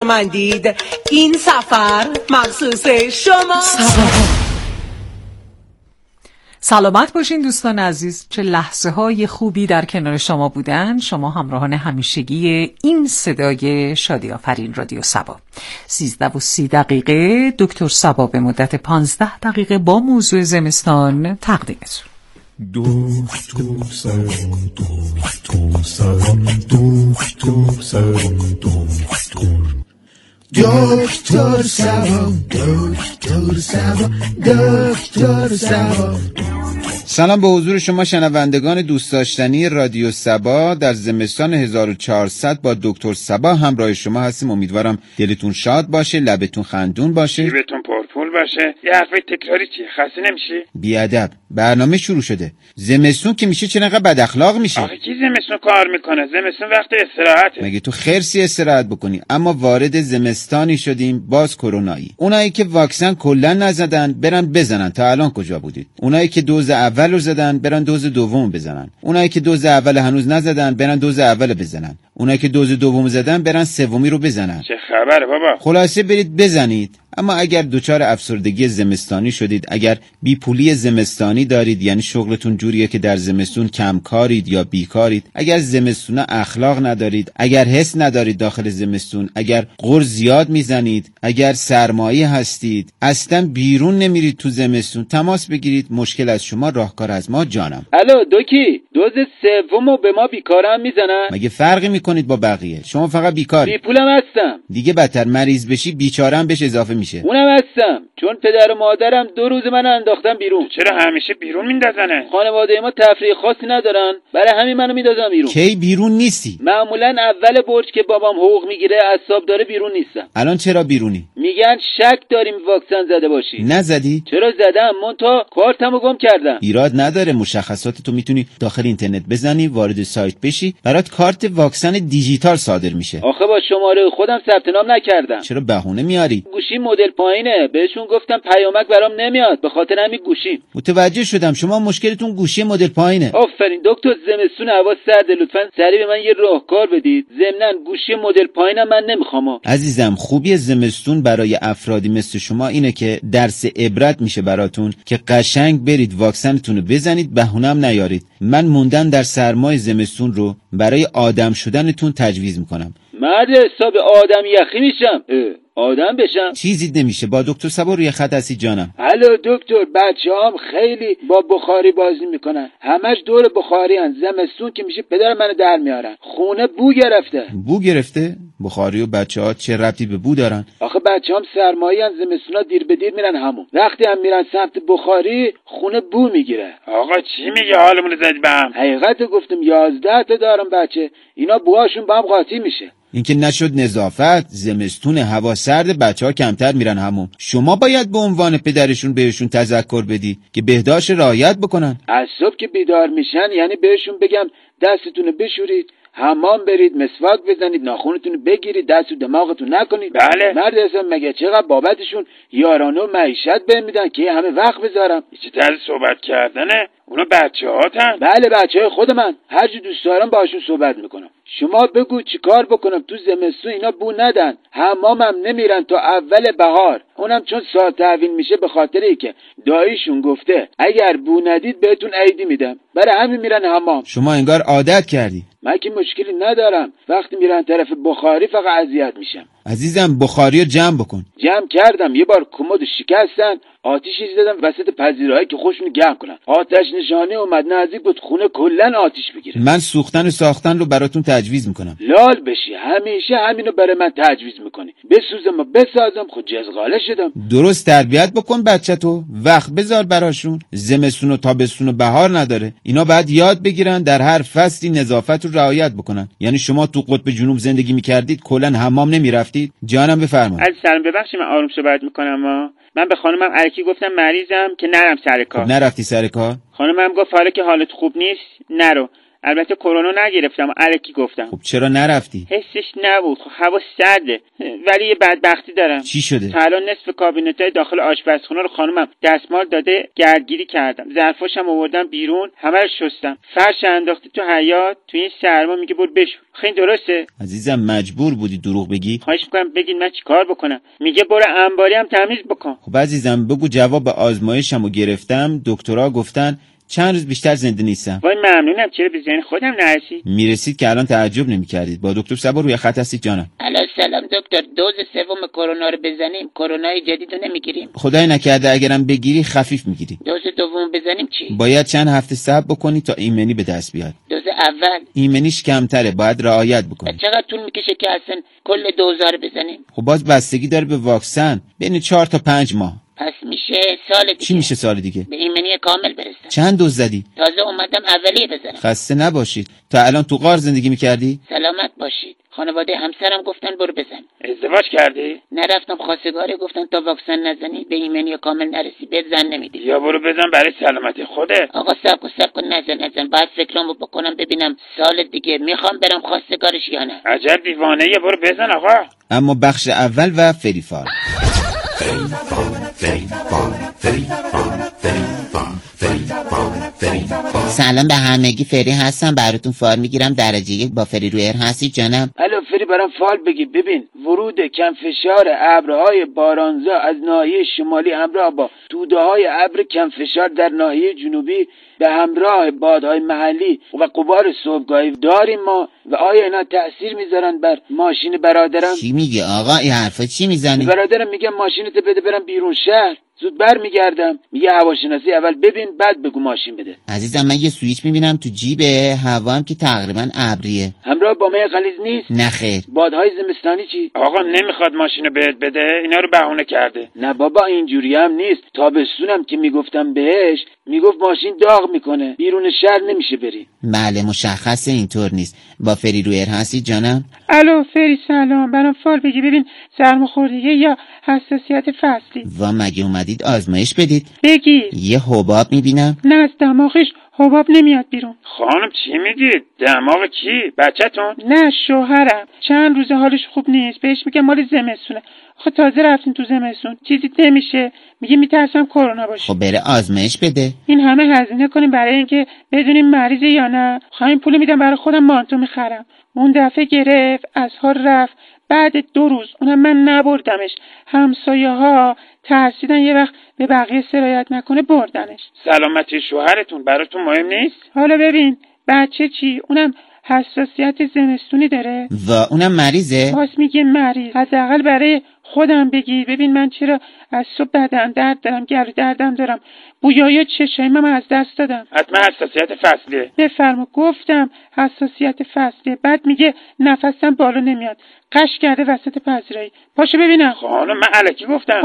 من دید این سفر مخصوص شما. سلامت باشین دوستان عزیز. چه لحظه های خوبی در کنار شما بودن. شما همراهان همیشگی این صدای شادی آفرین رادیو صبا. 13:30 دکتر صبا به مدت 15 دقیقه با موضوع زمستان تقدیمتون. دکتر صبا، دکتر صبا، دکتر صبا، دکتر صبا، دکتر صبا، دکتر صبا. سلام به حضور شما شنوندگان دوست داشتنی رادیو صبا. در زمستان 1400 با دکتر صبا همراه شما هستیم. امیدوارم دلتون شاد باشه، لبتون خندون باشه، جیبتون پرپول باشه. یه حرفای تکراری چیه؟ خسته نمیشی؟ بیادب. برنامه شروع شده. زمستون که میشه چه نقدر بد اخلاق میشه. آخه کی زمستون کار میکنه؟ زمستون وقت استراحته. مگه تو خرسی استراحت بکنی؟ اما وارد زمستانی شدیم باز کرونایی. اونایی که واکسن کلا نزدن برن بزنن. تا الان کجا بودید؟ اونایی که دوز اول رو زدن برن دوز دوم بزنن. اونایی که دوز اول هنوز نزدن برن دوز اول بزنن. اونایی که دوز دوم زدن برن سومی رو بزنن. چه خبره بابا؟ خلاصه برید بزنید. اما اگر دچار افسردگی زمستانی شدید، اگر بیپولی زمستانی دارید، یعنی شغلتون جوریه که در زمستون کم کارید یا بیکارید، اگر زمستونه اخلاق ندارید، اگر حس ندارید داخل زمستون، اگر غر زیاد میزنید، اگر سرمایی هستید، اصلا بیرون نمیرید تو زمستون، تماس بگیرید. مشکل از شما، راهکار از ما. جانم. الو دوکی، دوز سومو به ما بیکارم میزنن؟ مگه فرقی میکنید با بقیه؟ شما فقط بیکاری. بیپولم هستم. دیگه بدتر مریض بشی بیچارم بهش اضافه میشه. اونم هستم، چون پدر و مادرم 2 روز منو انداختن بیرون. چرا همیشه بیرون میندازنه؟ خانواده ما تفریح خاصی ندارن، برای همین منو میندازن بیرون. کی بیرون نیستی؟ معمولا اول برج که بابام حقوق میگیره عصاب داره بیرون نیستم. الان چرا بیرونی؟ میگن شک داریم واکسن زده باشی. نزدی؟ چرا زدم؟ منتها کارتمو گم کردم. ایراد نداره، مشخصات تو میتونی داخل اینترنت بزنی، وارد سایت بشی، برات کارت واکسن دیجیتال صادر میشه. آخه با شماره خودم ثبت نام نکردم. چرا بهونه میاری؟ گوشی مدل پایینه، بهشون گفتم پیامک برام نمیاد، به خاطر همین گوشی. متوجه شدم شما مشکلتون گوشی مدل پایینه. آفرین دکتر. زمستون هوا سرده، لطفاً سریع به من یه راهکار بدید. ضمناً گوشی مدل پایینم من نمیخوام. عزیزم، خوبی زمستون برای افرادی مثل شما اینه که درس عبرت میشه براتون که قشنگ برید واکسنتون رو بزنید، بهونم نیارید. من موندن در سرمای زمستون رو برای آدم شدنتون تجویز میکنم. مرد حساب آدم یخی میشم، آدم بشم؟ چیزی نمیشه. با دکتر صبا روی خط هستی جانم. الو دکتر، بچه‌هام خیلی با بخاری بازی میکنن، همش دور بخاری ان. زمستون که میشه پدر منو در میارن. خونه بو گرفته. بو گرفته؟ بخاری و بچه‌ها چه ربطی به بو دارن؟ آخه بچه‌هام سرمایی ان، زمستونا دیر به دیر میرن همون. وقتی هم میرن سمت بخاری خونه بو میگیره. آقا چی میگه؟ حالمون رو زدی به هم. حقیقت گفتم 11 تا دارم بچه، اینا بوهاشون با هم قاطی میشه. اینکه نشد نظافت. زمستون هوا سرد، بچه‌ها کمتر میرن همون. شما باید به عنوان پدرشون بهشون تذکر بدی که بهداشت رعایت بکنن. از صبح که بیدار میشن یعنی بهشون بگم دستتون بشورید، حمام برید، مسواک بزنید، ناخونتون بگیرید، دست و دماغتون نکنید. بله. مرد حساب مگه چقدر بابتشون یارانه و معیشت بهم میدن که همه وقت بذارم. چه طرز صحبت کردنه؟ اونا بچه‌هاتن؟ بله بچه‌های خود من، هر جور دوست دارم باشون صحبت میکنم. شما بگو چیکار بکنم تو زمستون اینا بو ندن، حمامم نمیرن تا اول بهار، اونم چون سال تحویل میشه به خاطر اینکه داییشون گفته اگر بو ندید بهتون عیدی میدم، برای همین میرن حمام. شما انگار عادت کردی. من که مشکلی ندارم، وقتی میرن طرف بخاری فقط اذیت میشم. عزیزم بخاری رو جمع بکن. جمع کردم، یه بار کمد شکستن، آتیشی زدم وسط پذیرایی که خوشونو گرم کنن. آتش نشانی اومد، نزدیک بود خونه کلن آتیش بگیره. من سوختن و ساختن رو براتون تجویز میکنم. لال بشی، همیشه همینو برای من تجویز میکنی. بسوزم و بسازم، خود جزغاله شدم. درست تربیت بکن بچه‌تو، وقت بذار براشون. زمستون و تابستون و بهار نداره. اینا باید یاد بگیرن در هر فصلی نظافت رو رعایت بکنن. یعنی شما تو قطب جنوب زندگی میکردید کلا حمام نمیرفتید؟ جانم بفرمایید. عزیز سلام، ببخشید من آروم صحبت میکنم. من به خانمم الکی گفتم مریضم که نرم سر کار. نرفتی سر کار؟ خانمم گفت حالا که حالت خوب نیست نرو. البته کرونا نگرفتم، الکی گفتم. خب چرا نرفتی؟ حسش نبود. خب هوا سرده، ولی یه بدبختی دارم. چی شده؟ تا الان نصف کابینت‌های داخل آشپزخونه رو خانومم دستمال داده گردگیری کردم، ظرفاشم آوردم بیرون، همه رو شستم، فرش انداخته تو حیاط، تو این سرما میگه برو بشور. خیلی درسته؟ عزیزم مجبور بودی دروغ بگی؟ خواهش میکنم بگین من چیکار بکنم. میگه برو انباری هم تمیز بکن. خب عزیزم بگو جواب آزمایشمو گرفتم، دکترها گفتن چند روز بیشتر زنده نیستم. وای ممنونم، چرا به ذهن خودم نرسید؟ میرسید که الان تعجب نمی‌کردید. با دکتر صبا روی خط هستید جانم. الو سلام دکتر، دوز سوم کرونا رو بزنیم؟ کرونای جدید رو نمیگیریم؟ خدای نکرده اگرم بگیری خفیف میگیری. دوز دوم بزنیم چی؟ باید چند هفته صبر بکنی تا ایمنی به دست بیاد. دوز اول ایمنیش کمتره، باید رعایت بکنی. چقدر طول میکشه که اصلا کل دوزا رو بزنیم؟ خب باز بستگی داره به واکسن، بین 4 تا 5 ماه. پس میشه سال دیگه. چی میشه سال دیگه؟ به ایمنی کامل برسم. چند دوز زدی؟ تازه اومدم اولیه بزنم. خسته نباشید. تا الان تو غار زندگی میکردی؟ سلامت باشید. خانواده همسرم گفتن برو بزن. ازدواج کردی؟ نرفتم خواستگاری، گفتن تا واکسن نزنی به ایمنی کامل نرسی بهت زن نمیدی. یا برو بزن برای سلامتی خودت. آقا صبر کن نزن. باید فکرامو بکنم ببینم سال دیگه میخوام برم خواستگارش یا نه. عجب دیوانه‌ای، برو بزن آقا. اما بخش اول و فریفار. سلام به همگی، فری هستم، براتون فال میگیرم درجه 1 با فری رویر هستی جانم. الو فری برام فال بگی. ببین ورود کم فشار ابرهای بارانزا از ناحیه شمالی همراه با توده‌های ابر کم فشار در ناحیه جنوبی به همراه بادهای محلی و غبار صبحگاهی داریم ما، و آیا اینا تأثیر میذارن بر ماشین برادرم؟ چی میگه آقا؟ این حرفا چی میزنی؟ برادرم میگم ماشینتو بده برم بیرون شهر، زود بر میگردم. میگه هواشناسی اول ببین بعد بگو ماشین بده. عزیزم من یه سویچ میبینم تو جیب هوا هم که تقریبا ابریه. همراه با مه غلیظ نیست؟ نه خیر. بادهای زمستانی چی؟ آقا نمیخواد ماشینو بهت بده، اینا رو بهونه کرده. نه بابا اینجوری هم نیست. تابستونم که میگفتم بهش میگفت ماشین داغ میکنه، بیرون شهر نمیشه بری. بله مشخصه اینطور نیست. با فری رویر هستی جانم. الو فری سلام، برام فال بگی. ببین سرماخوردگی یا حساسیت فصلی. و مگه اومدید آزمایش بدید؟ بگی. یه حباب میبینم. نه از دماغش حباب نمیاد بیرون. خانم چی میگید؟ دماغ کی؟ بچه‌تون؟ نه شوهرم، چند روز حالش خوب نیست، بهش میگم مال زمستونه. آخه تازه رفتین تو زمستون، چیزی نمیشه، میگه میترسم کرونا باشه. خب بره آزمایش بده. این همه هزینه کنیم برای اینکه بدونیم مریضه یا نه. خواهیم پول میدم برای خودم مانتو میخرم. اون دفعه گرفت از حال رفت، بعد 2 روز اونم من نبردمش، همسایه ها ترسیدن یه وقت به بقیه سرایت نکنه بردنش. سلامتی شوهرتون براتون مهم نیست؟ حالا ببین بچه چی؟ اونم حساسیت زمستونی داره و اونم مریضه؟ باز میگه مریض. حداقل برای خودم بگی. ببین من چرا از صبح بدن درد دارم، گلو دردم دارم، بویای چشایمم از دست دادم. حتما حساسیت فصلیه. بفرما. گفتم حساسیت فصلیه. بعد میگه نفسم بالا نمیاد، قش کرده وسط پذیرایی. پاشو ببینم. خانم من الکی گفتم.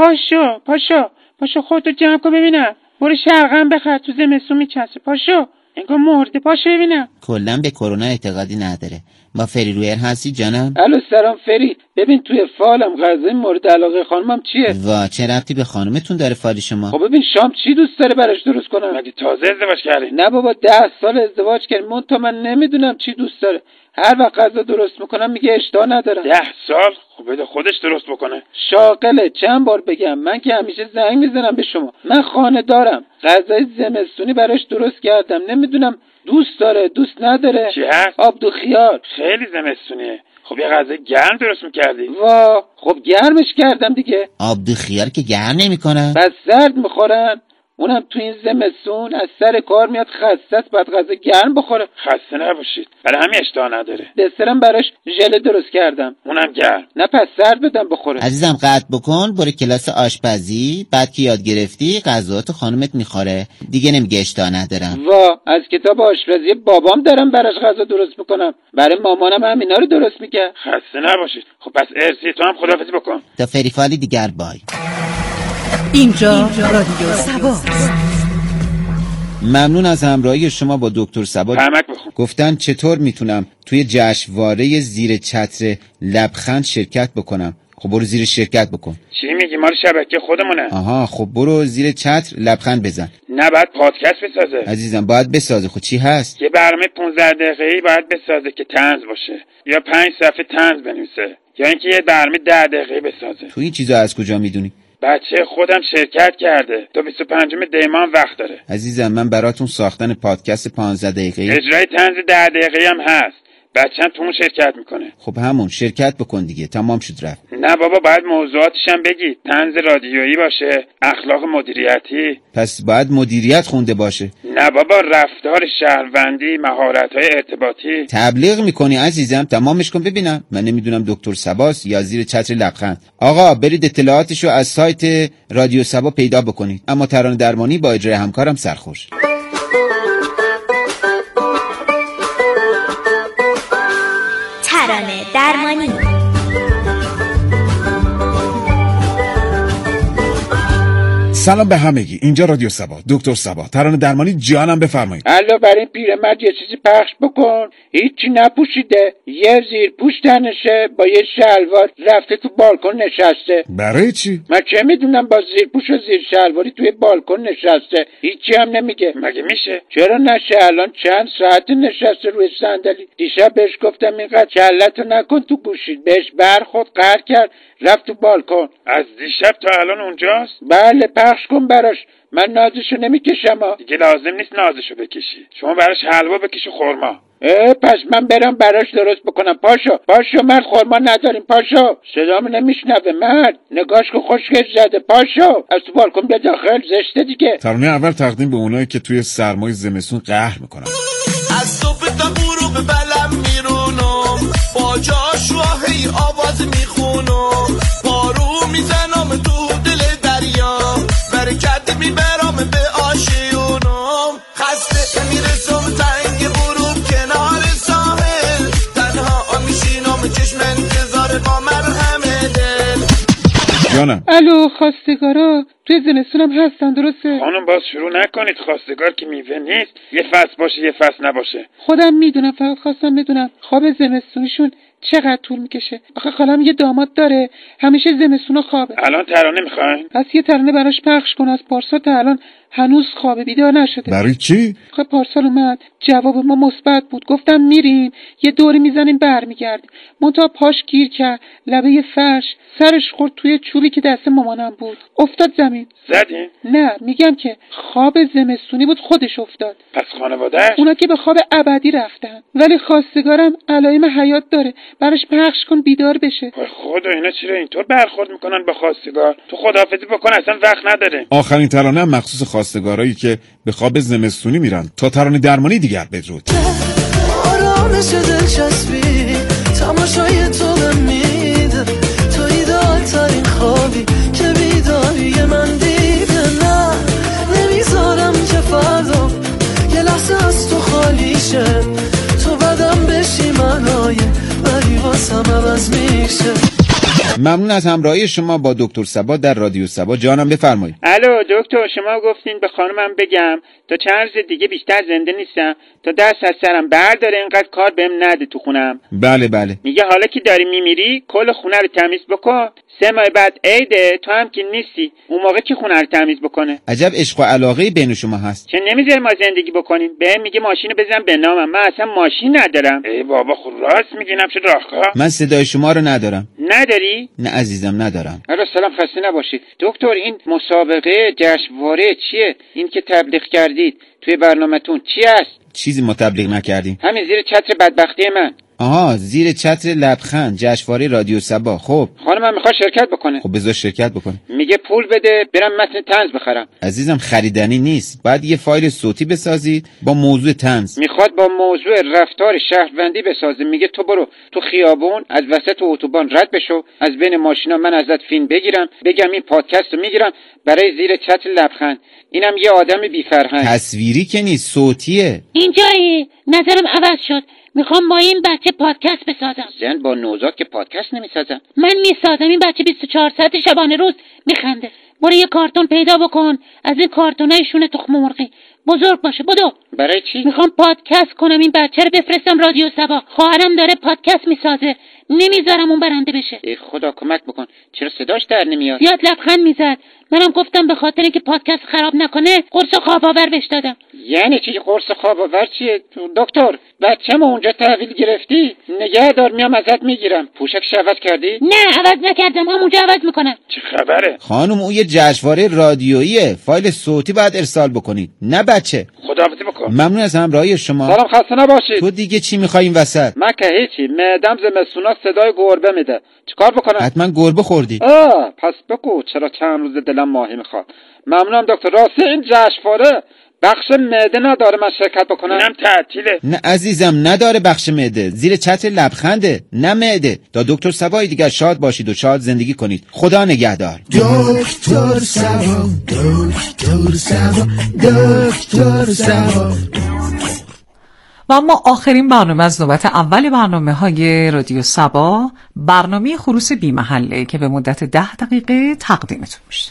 پاشو خودتو جمع کن ببینم. برو شلغم بخر، تو زمستون میچسبه. پاشو انگار مرده. پاشو ببینم. کلا به کرونا اعتقادی نداره. با فری رویر هستی جانم. الو سلام فری، ببین توی فالم غذای مورد علاقه خانمم چیه؟ وا چه ربطی به خانومتون داره فال شما؟ خب ببین شام چی دوست داره براش درست کنم؟ مگه تازه ازدواج کردی؟ نه بابا 10 سال ازدواج کردیم، من نمیدونم چی دوست داره. هر وقت غذا درست میکنم میگه اشتها ندارم. 10 سال؟ خب بده خودش درست بکنه. شاغله. چند بار بگم من که همیشه زنگ میزنم به شما. من خانه دارم، غذای زمستونی براش درست کردم، نمیدونم دوست داره دوست نداره. چی هست؟ آب دو خیار. خیلی زمستونیه. خب یه غذای گرم درست میکردی؟ وا خب گرمش کردم دیگه. آب دو خیار که گرم نمیکنن. بس سرد میخورن، اونم تو این زمستون از سر کار میاد خسته است، بعد غذا گرم بخوره. خسته نباشید، برای همین اشتها نداره. دسرم براش ژله درست کردم، اونم گرم. نه پس سرد بدم بخوره. عزیزم قطع بکن، برو کلاس آشپزی، بعد که یاد گرفتی غذات خانومت میخوره دیگه، نمیگه اشتها ندارم. وا از کتاب آشپزی بابام دارم براش غذا درست میکنم، برای مامانم همینا رو درست میکرد. خسته نباشید. خب پس ارسی تو هم خداحافظی بکن. تا فریفالی دیگر بای. اینجا رادیو سبا. ممنون از همراهی شما با دکتر صبا. پرمک بخون. گفتن چطور میتونم توی جشنواره زیر چتر لبخند شرکت بکنم. خب برو زیر شرکت بکن. چی میگی؟ مال شبکه خودمونه. آها خب برو زیر چتر لبخند بزن. نه باید پادکست بسازه. عزیزم باید بسازه. خب چی هست؟ یه برنامه 15 دقیقه‌ای باید بسازه که طنز باشه، یا 5 صفحه طنز بنویسه، یا اینکه یه برنامه 10 دقیقه‌ای بسازه. تو این چیزا از کجا میدونی؟ بچه خودم شرکت کرده، تا 25 دیمان وقت داره. عزیزم من براتون ساختن پادکست 15 دقیقه‌ای اجرای طنز 10 دقیقه‌ای هم هست. بچه‌م تو اون شرکت میکنه. خب همون شرکت بکن دیگه، تمام شد رفت. نه بابا باید موضوعاتش هم بگی، طنز رادیویی باشه، اخلاق مدیریتی. پس باید مدیریت خونده باشه. نه بابا رفتار شهروندی، مهارت‌های ارتباطی. تبلیغ میکنی عزیزم، تمامش کن ببینم. من نمیدونم دکتر سباس یا زیر چتر لبخند. آقا برید اطلاعاتشو از سایت رادیو سبا پیدا بکنید. اما ترانه درمانی با اجرای همکارم سرخوش. ترانه درمانی. سلام به همگی، اینجا رادیو سبا، دکتر سبا، ترانه درمانی. جانم بفرمایید. الو برای این پیرمرد یه چیزی پخش بکن. هیچی نپوشیده، یه زیر پوش تنشه، با یه شلوار رفته تو بالکن نشسته. برای چی؟ من چه میدونم، با زیر پوش و زیر شلواری توی بالکن نشسته، هیچی هم نمیگه. مگه میشه؟ چرا نشه؟ الان چند ساعت نشسته روی صندلی. دیشب بهش گفتم اینقدر کلتو نکن تو گوشید، بهش برخورد، قهر کرد، رفت تو بالکن. از دیشب تا الان اونجاست؟ بله پخش کن براش. من نازشو نمیکشم ها. دیگه لازم نیست نازشو بکشی، شما براش حلوا بکش و خورما. پس من برم براش درست بکنم. پاشو مرد، خورما نداریم. پاشو، صدامو نمیشنوه مرد. نگاش که خوشگل زده. پاشو از تو بالکن بیا داخل، زشته دیگه. ترانه اول تقدیم به اونایی که توی سرمای زمستون قهر میکنن. از صبح تا غروب بلم میرونم، با جاشواهی آواز میخونم، پارو میزنم تو دل دریا، برکت میبرم به آشیونم، خسته میرسم تنگ غروب کنار ساحل، تنها میشینم چشم انتظار با مرهم دل. جانم. الو خواستگارا توی زمستونم هستن درسته؟ خانم باز شروع نکنید، خواستگار که میوه نیست، یه فصل باشه یه فصل نباشه. خودم میدونم، فقط خواستم بدونم خواب زمستونیشون چقدر طول میکشه. آخه خالم یه داماد داره همیشه زمستونا خوابه. الان ترانه میخواین؟ پس یه ترانه براش پخش کن. از پارسال تا الان هنوز خوابه، بیدار نشده. برای چی؟ آخه پارسال اومد جواب ما مثبت بود، گفتم میریم یه دوری میزنیم برمیگردیم، منتها پاش گیر کرد لبه فرش، سرش خورد توی چوبی که دست مامانم بود، افتاد زمین. زدین؟ نه میگم که خواب زمستونی بود خودش افتاد. پس خانواده‌اش؟ اونا که به خواب ابدی رفتن، ولی خواستگارم علائم حیات داره، براش پخش کن بیدار بشه. خدا اینا چرا اینطور برخورد میکنن با خواستگار؟ تو خداحافظی بکن، اصلا وقت نداره. آخرین ترانه هم مخصوص خواستگارایی که به خواب زمستونی میرن. تا ترانه درمانی دیگر بدرود. آرامش دلچسبی تماشای تو به میده، تو ایدال ترین خوابی که بیداری من دیده. نه نمیذارم که فردا یه لحظه از تو خالی شه، تو بدم بشی منای ولی واسم عوض میشه. ممنون از همراهی شما با دکتر سبا در رادیو سبا. جانم بفرمایید. الو دکتر، شما گفتین به خانمم بگم تا چند روز دیگه بیشتر زنده نیستم، تا دست از سرم برداره، اینقدر کار بهم نده تو خونم. بله. میگه حالا که داری میمیری کل خونه رو تمیز بکن، 3 ماه بعد عیده، تو هم که نیستی، اون موقع که خونه رو تمیز بکنه. عجب عشق و علاقه بین شما هست. چه نمیذاره ما زندگی بکنیم؟ بهم میگه ماشینو بزن به نامم، من اصلا ماشین ندارم. ای بابا خود راست میگی، نمیشه راهکار. من صدای شما رو ندارم. نداری؟ نه عزیزم ندارم. الو سلام، خسته نباشید دکتر. این مسابقه جشنواره چیه؟ این که تبلیغ کردید توی برنامه‌تون چی است؟ چیزی ما تبلیغ نکردیم. همین زیر چتر بدبختی من. آها زیر چتر لبخند جشنواره رادیو سبا. خب خانمم میخواد شرکت بکنه. خب بذار شرکت بکنه. میگه پول بده برم متن طنز بخرم. عزیزم خریدنی نیست، باید یه فایل صوتی بسازید با موضوع طنز. میخواد با موضوع رفتار شهروندی بسازه. میگه تو برو تو خیابون از وسط اتوبان رد بشو، از بین ماشینا من ازت فیلم بگیرم، بگم این پادکست رو میگیرم برای زیر چتر لبخند. اینم یه آدم بی فرهنگ. تصویری که نیست، صوتیه. اینجایی نظرم عوض شد، میخوام با این بچه پادکست بسازم. زن با نوزاد که پادکست نمیسازن. من میسازم. این بچه 24 ساعت شبانه روز میخنده. برو یه کارتون پیدا بکن از این کارتونای شونه تخم مرغی، بزرگ باشه. بدو. برای چی؟ میخوام پادکست کنم، این بچه رو بفرستم رادیو سبا. خواهرم داره پادکست میسازه، نمیذارم اون برنده بشه. ای خدا کمک بکن، چرا صداش در نمیاد؟ زیاد لبخند میزد. منم گفتم به خاطر اینکه پادکست خراب نکنه قرص خواب آور بهش دادم. یعنی چی قرص خواب آور چیه؟ دکتر بچه‌مو اونجا تحویل گرفتی؟ نگه دار، میام ازت میگیرم. پوشکش عوض کردی؟ نه عوض نکردم، همونجا عوض میکنم. چه خبره؟ خانم اون یه جشنواره رادیوییه، فایل صوتی باید ارسال بکنید، نه بچه. خداحافظی بکن. ممنون از همراهی شما. سلام، خسته نباشید. تو دیگه چی میخوای این وسط؟ من که هیچی، معدم زمستونا صدای گربه میده. چیکار بکنم؟ حتما گربه خوردی. پس بگو چرا چند روز دلم ماهی میخواد. ممنونم دکتر. راستی این جشنواره بخش معده نداره من شرکت بکنم؟ اینم تعطیله. نه عزیزم نداره بخش معده، زیر چتر لبخنده، نه معده. تا دکتر سبایی دیگر شاد باشید و شاد زندگی کنید. خدا نگهدار. دکتر سبا، دکتر سبا، دکتر سبا. و اما آخرین برنامه از نوبت اول برنامه‌های رادیو سبا، برنامه خروس بی محله که به مدت 10 دقیقه تقدیمتون میشه.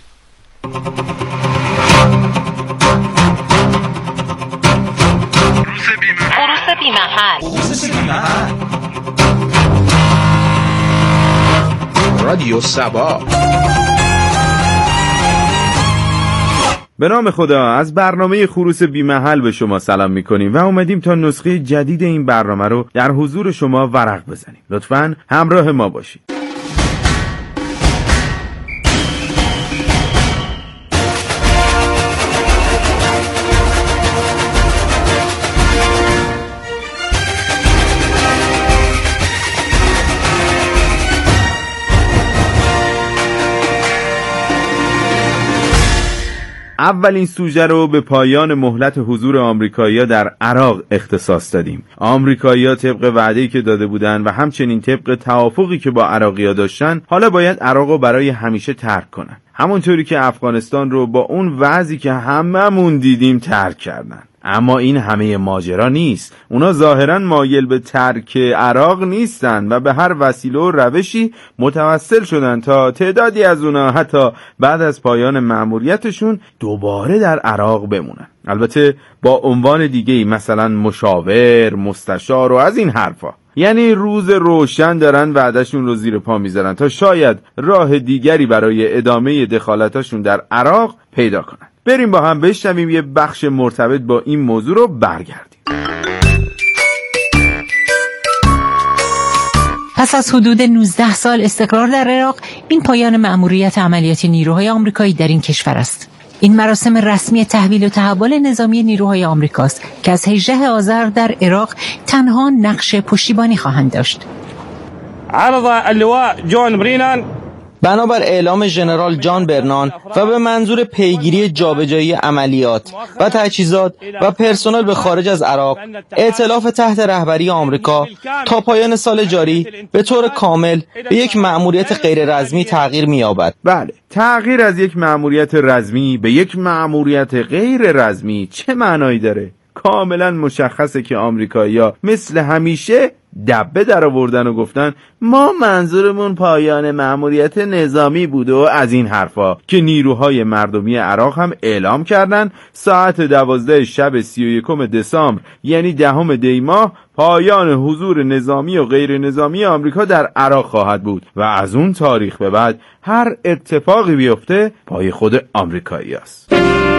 خروس بی محل. رادیو سبا. به نام خدا، از برنامه خروس بی محل به شما سلام میکنیم و اومدیم تا نسخه جدید این برنامه رو در حضور شما ورق بزنیم. لطفاً همراه ما باشید. اولین سوژه رو به پایان مهلت حضور آمریکایی‌ها در عراق اختصاص دادیم. آمریکایی‌ها طبق وعده‌ای که داده بودن و همچنین طبق توافقی که با عراقی‌ها داشتن، حالا باید عراق رو برای همیشه ترک کنن. همونطوری که افغانستان رو با اون وضعی که هممون دیدیم ترک کردن. اما این همه ماجرا نیست. اونا ظاهراً مایل به ترک عراق نیستن و به هر وسیله و روشی متوسل شدن تا تعدادی از اونا حتی بعد از پایان مأموریتشون دوباره در عراق بمونن. البته با عنوان دیگه‌ای، مثلا مشاور، مستشار و از این حرفا. یعنی روز روشن دارن وعدهشون رو زیر پا میذارن تا شاید راه دیگری برای ادامه دخالتاشون در عراق پیدا کنن. بریم با هم بشنویم یه بخش مرتبط با این موضوع رو برگردیم. پس از حدود 19 سال استقرار در عراق، این پایان مأموریت عملیاتی نیروهای آمریکایی در این کشور است. این مراسم رسمی تحویل و تحول نظامی نیروهای آمریکاست که از 18 آذر در عراق تنها نقش پشتیبانی خواهند داشت. عرض اللواء جون برینان بنابر اعلام ژنرال جان برنان و به منظور پیگیری جابجایی عملیات و تجهیزات و پرسنل به خارج از عراق، ائتلاف تحت رهبری آمریکا تا پایان سال جاری به طور کامل به یک مأموریت غیر رسمی تغییر می‌یابد. بله، تغییر از یک مأموریت رسمی به یک مأموریت غیر رسمی چه معنایی داره؟ کاملا مشخصه که آمریکایی‌ها مثل همیشه دبه در آوردن و گفتن ما منظورمون پایان مأموریت نظامی بود و از این حرفا، که نیروهای مردمی عراق هم اعلام کردن ساعت 12 شب 31 دسامبر یعنی 10 دی ماه پایان حضور نظامی و غیر نظامی آمریکا در عراق خواهد بود و از اون تاریخ به بعد هر اتفاقی بیفته پای خود آمریکایی است.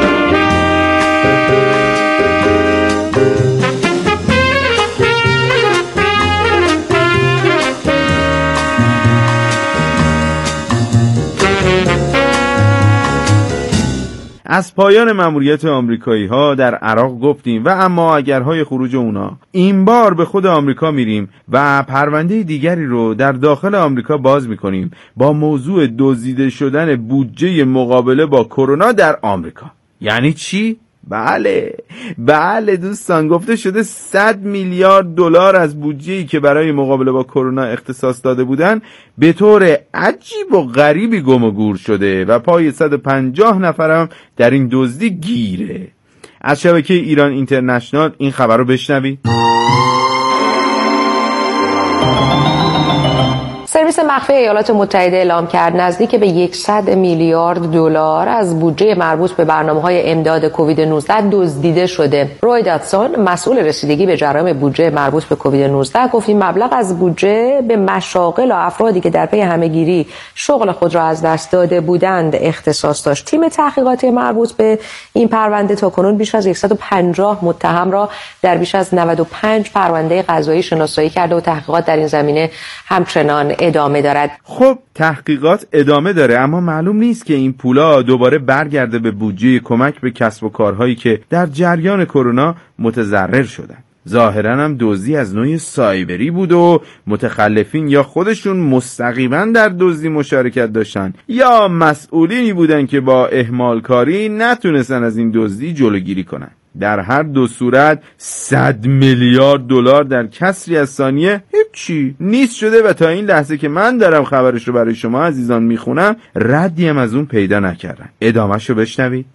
از پایان مأموریت آمریکایی‌ها در عراق گفتیم و اما اگرهای خروج اونا. این بار به خود آمریکا میریم و پرونده دیگری رو در داخل آمریکا باز میکنیم با موضوع دزدیده شدن بودجه مقابله با کرونا در آمریکا. یعنی چی؟ بله دوستان، گفته شده 100 میلیارد دلار از بودجه‌ای که برای مقابله با کرونا اختصاص داده بودن به طور عجیب و غریبی گم و گور شده و پای 150 نفرم در این دزدی گیره. از شبکه ایران اینترنشنال این خبر رو بشنوید. سرویس مخفی ایالات متحده اعلام کرد نزدیک به 100 میلیارد دلار از بودجه مربوط به برنامه‌های امداد کووید 19 دزدیده شده. روی داتسون مسئول رسیدگی به جرایم بودجه مربوط به کووید 19 گفت این مبلغ از بودجه به مشاغل و افرادی که در پی همه‌گیری شغل خود را از دست داده بودند اختصاص داشت. تیم تحقیقاتی مربوط به این پرونده تاکنون بیش از 150 متهم را در بیش از 95 پرونده قضایی شناسایی کرده و تحقیقات در این زمینه همچنان ادامه دارد. خب تحقیقات ادامه داره، اما معلوم نیست که این پولا دوباره برگرده به بودجه کمک به کسب و کارهایی که در جریان کرونا متضرر شدن. ظاهراً هم دزدی از نوع سایبری بود و متخلفین یا خودشون مستقیما در دزدی مشارکت داشتن یا مسئولینی بودن که با اهمالکاری نتونستن از این دزدی جلوگیری کنن. در هر دو صورت 100 میلیارد دلار در کسری از ثانیه هیچی نیست شده و تا این لحظه که من دارم خبرش رو برای شما عزیزان میخونم ردی هم از اون پیدا نکردن. ادامهش رو بشنوید.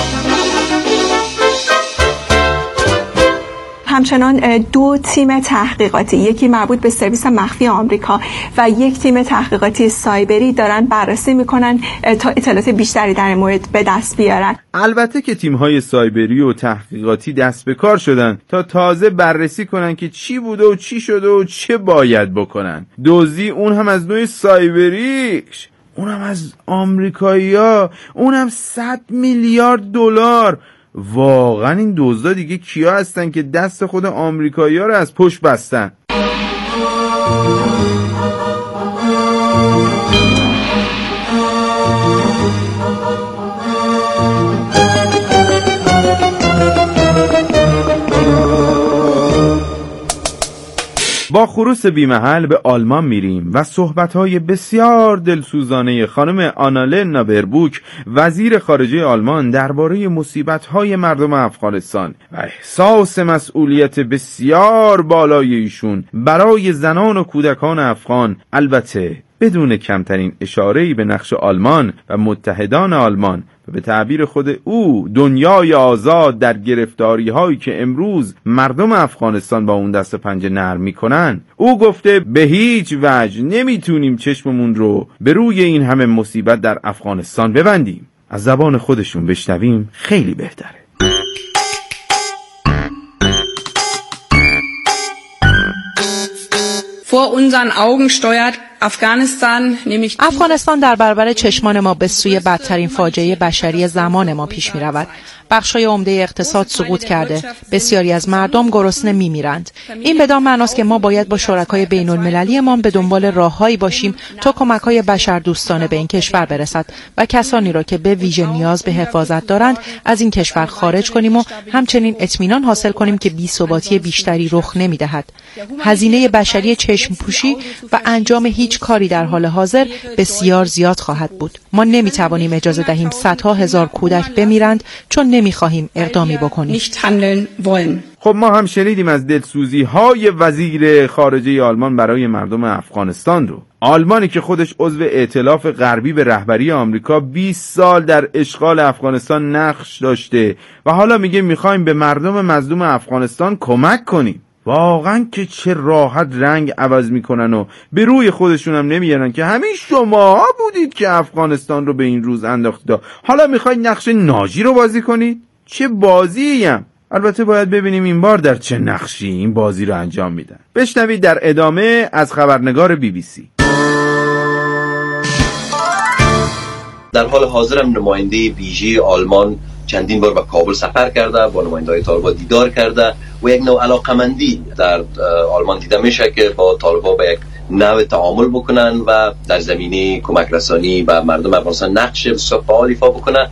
همچنان 2 تیم تحقیقاتی، یکی مربوط به سرویس مخفی آمریکا و یک تیم تحقیقاتی سایبری دارن بررسی میکنن تا اطلاعات بیشتری در این مورد به دست بیارن. البته که تیم‌های سایبری و تحقیقاتی دست به کار شدن تا تازه بررسی کنن که چی بوده و چی شده و چه باید بکنن. دزدی اون هم از نوع سایبریش، اونم از آمریکایی‌ها، اونم 100 میلیارد دلار. واقعا این دزدا دیگه کیا هستن که دست خود آمریکایی‌ها رو از پشت بستن؟ با خروس بی‌محل به آلمان میریم و صحبت‌های بسیار دلسوزانه خانم آنالنا بربوک وزیر خارجه آلمان درباره مصیبت‌های مردم افغانستان و احساس مسئولیت بسیار بالای ایشون برای زنان و کودکان افغان، البته بدون کمترین اشاره‌ای به نقش آلمان و متحدان آلمان و به تعبیر خود او دنیای آزاد در گرفتاری هایی که امروز مردم افغانستان با اون دست پنجه نرم میکنن. او گفته به هیچ وجه نمیتونیم چشممون رو به روی این همه مصیبت در افغانستان ببندیم. از زبان خودشون بشنویم خیلی بهتره. Vor unseren Augen steuert افغانستان در برابر چشمان ما به سوی بدترین فاجعه بشری زمان ما پیش می رود. بخشای عمده اقتصاد سقوط کرده. بسیاری از مردم گرسنه می میرند. این بدان معناست که ما باید با شرکای بین المللی ما به دنبال راههایی باشیم تا کمک‌های بشردوستانه به این کشور برسد و کسانی را که به ویژه نیاز به حفاظت دارند از این کشور خارج کنیم و همچنین اطمینان حاصل کنیم که بی‌ثباتی بیشتری رخ نمی‌دهد. هزینه بشری چشم‌پوشی و انجام هیچ کاری در حال حاضر بسیار زیاد خواهد بود. ما نمی‌توانیم اجازه دهیم صدها هزار کودک بمیرند چون نمی‌خواهیم اقدامی بکنیم. خب ما هم شنیدیم از دلسوزی‌های وزیر خارجه آلمان برای مردم افغانستان رو. آلمانی که خودش عضو ائتلاف غربی به رهبری آمریکا 20 سال در اشغال افغانستان نقش داشته و حالا میگه می‌خوایم به مردم مظلوم افغانستان کمک کنیم. واقعا که چه راحت رنگ عوض میکنن و به روی خودشون هم نمیارن که همین شما بودید که افغانستان رو به این روز انداختید. حالا میخواید نقش ناجی رو بازی کنید؟ چه بازی‌ایم؟ البته باید ببینیم این بار در چه نقشی این بازی رو انجام میدن. بشنوید در ادامه از خبرنگار BBC. در حال حاضر هم نماینده ویژه آلمان چندین بار به کابل سفر کرده، با نماینده‌های طالبان دیدار کرده و یک نوع علاقمندی در آلمان دیده میشه که با طالبان به یک نوع تعامل بکنن و در زمینه کمک رسانی به مردم افغانستان نقش بسیار فعال ایفا بکنن.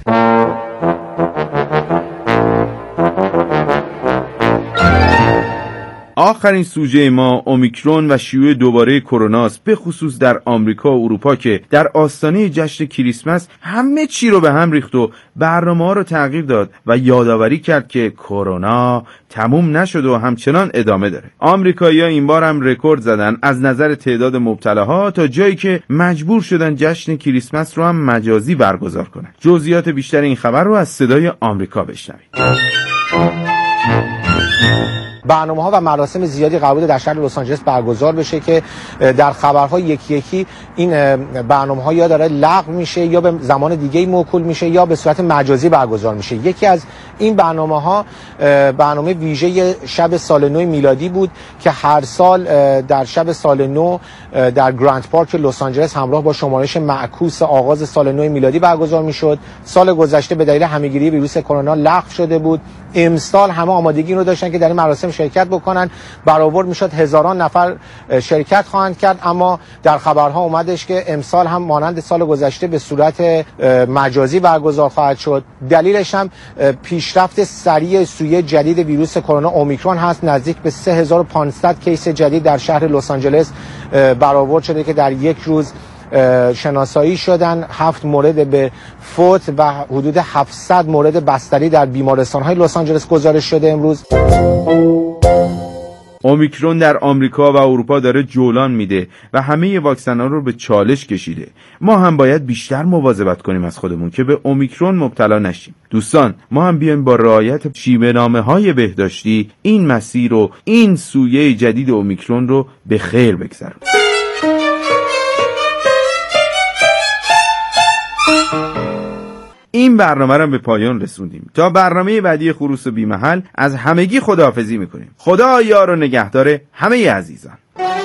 آخرین سوژه ما اومیکرون و شیوع دوباره کروناست، به خصوص در آمریکا و اروپا که در آستانه جشن کریسمس همه چی رو به هم ریخت و برنامه‌ها رو تغییر داد و یادآوری کرد که کرونا تموم نشد و همچنان ادامه داره. آمریکایی‌ها این بار هم رکورد زدن از نظر تعداد مبتلاها تا جایی که مجبور شدن جشن کریسمس رو هم مجازی برگزار کنن. جزئیات بیشتر این خبر رو از صدای آمریکا بشنوید. برنامه‌ها و مراسم زیادی قرار بود در شهر لس آنجلس برگزار بشه که در خبرها یکی یکی این برنامه‌ها یا داره لغو میشه یا به زمان دیگه‌ای موکول میشه یا به صورت مجازی برگزار میشه. یکی از این برنامه‌ها برنامه ویژه شب سال نو میلادی بود که هر سال در شب سال نو در گرند پارک لس آنجلس همراه با شمارش معکوس آغاز سال نو میلادی برگزار میشد. سال گذشته به دلیل همه‌گیری ویروس کرونا لغو شده بود. امسال همه آمادگی رو داشتن که در این مراسم شرکت بکنن. برآورد میشد هزاران نفر شرکت خواهند کرد، اما در خبرها اومدش که امسال هم مانند سال گذشته به صورت مجازی برگزار خواهد شد. دلیلش هم پیشرفت سریع سویه جدید ویروس کرونا اومیکرون هست. نزدیک به 3500 کیس جدید در شهر لس آنجلس برآورد شده که در یک روز شناسایی شدن. 7 مورد به فوت و حدود 700 مورد بستری در بیمارستان‌های لس آنجلس گزارش شده امروز. اومیکرون در آمریکا و اروپا داره جولان میده و همه واکسن‌ها رو به چالش کشیده. ما هم باید بیشتر مواظبت کنیم از خودمون که به اومیکرون مبتلا نشیم. دوستان، ما هم بیایم با رعایت شیوه‌نامه‌های بهداشتی این مسیر و این سویه جدید اومیکرون رو به خیر بگذرونیم. این برنامه رو به پایان رسوندیم. تا برنامه بعدی خروس بی محل از همگی خداحافظی میکنیم. خدا یار و نگهدار همه عزیزان.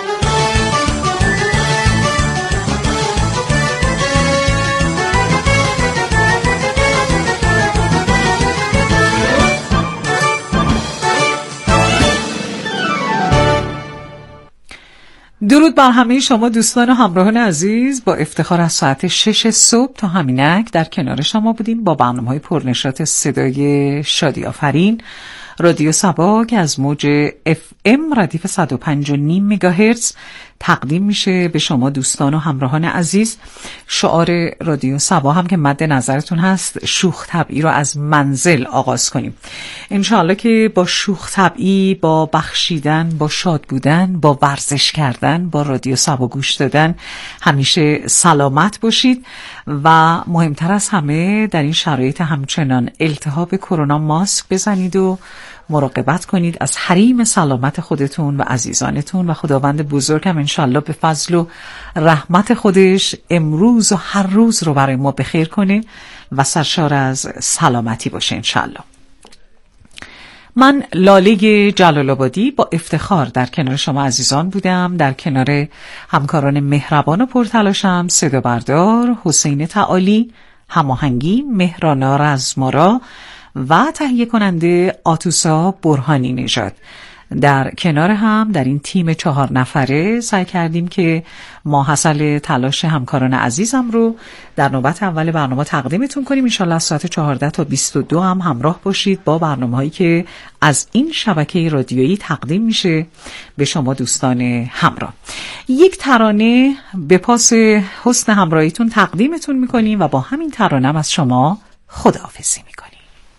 درود بر همه شما دوستان و همراهان عزیز. با افتخار از ساعت 6 صبح تا همینک در کنار شما بودیم با برنامه‌های پرنشاط صدای شادی آفرین رادیو سبا که از موج FM ردیف 105.5 مگاهرتز تقدیم میشه به شما دوستان و همراهان عزیز. شعار رادیو سبا هم که مد نظرتون هست شوخ طبعی رو از منزل آغاز کنیم. انشاءالله که با شوخ طبعی، با بخشیدن، با شاد بودن، با ورزش کردن، با رادیو سبا گوش دادن همیشه سلامت باشید و مهمتر از همه در این شرایط همچنان التهاب کرونا ماسک بزنید و مراقبت کنید از حریم سلامت خودتون و عزیزانتون و خداوند بزرگ هم انشالله به فضل و رحمت خودش امروز و هر روز رو برای ما بخیر کنه و سرشار از سلامتی باشه انشالله. من لاله جلال آبادی با افتخار در کنار شما عزیزان بودم، در کنار همکاران مهربان و پرتلاشم صدا بردار حسین تعالی، هماهنگی مهرانا رزمارا و تهیه کننده آتوسا برهانی نژاد. در کنار هم در این تیم 4 نفره سعی کردیم که ماحصل تلاش همکاران عزیزم رو در نوبت اول برنامه تقدیمتون کنیم. انشالله از ساعت 14 تا 22 هم همراه باشید با برنامه‌هایی که از این شبکه رادیویی تقدیم میشه به شما دوستان همراه. یک ترانه به پاس حسن همراهیتون تقدیمتون میکنیم و با همین ترانه هم از شما خداحافظی میکنیم.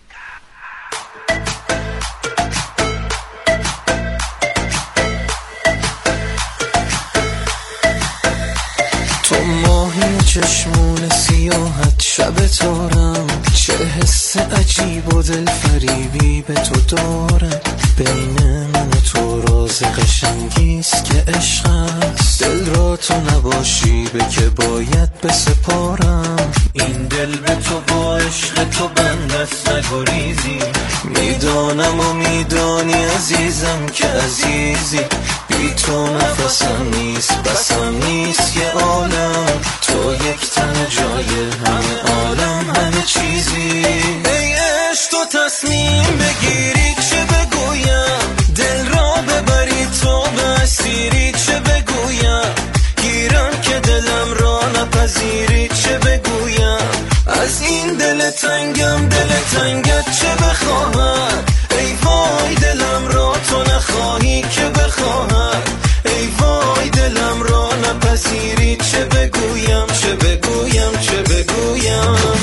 چشمون سیاحت شب تارم، چه حس عجیب و دل فریبی به تو دارم. بین من و تو راز قشنگیست که عشق است، دل را تو نباشی به که باید بسپارم. این دل به تو با عشق تو بندست نگریزی، میدانم و میدانی عزیزم که عزیزی. بی تو نفسم نیست بسم نیست یه عالم، تو یک تن جای همه عالم همه چیزی. ای عشق تو تصمیم بگیری چه بگویم، دل را ببری تو به اسیری چه بگویم. گیرم که دلم را نپذیری چه بگویم. از این دل تنگم دل تنگت چه بخواهد. ای وای دلم را تو نخواهی که بخواهد. ای وای دلم را نپذیری چه بگویم چه بگویم چه بگویم.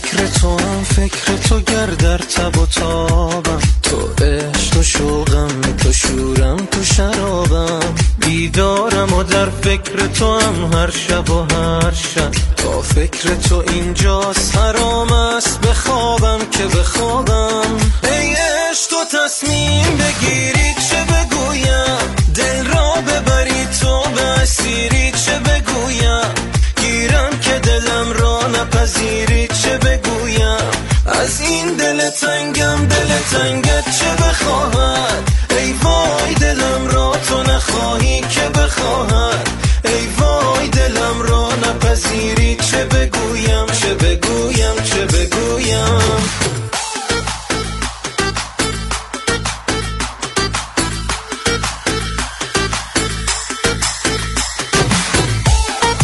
فکر تو هم فکر تو گردر تب و تابم، تو عشق تو شوقم تو شورم تو شرابم، بیدارم و در فکر تو هم هر شب و هر شب، تا فکر تو اینجاست حرام است بخوابم که بخوابم. ای عشق تو تصمیم بگیری چه بگویم، دل را ببری تو به اسیری چه بگویم، گیرم که دلم را نپذیری چه بگویم، از این دل تنگم دل تنگت چه بخواهد،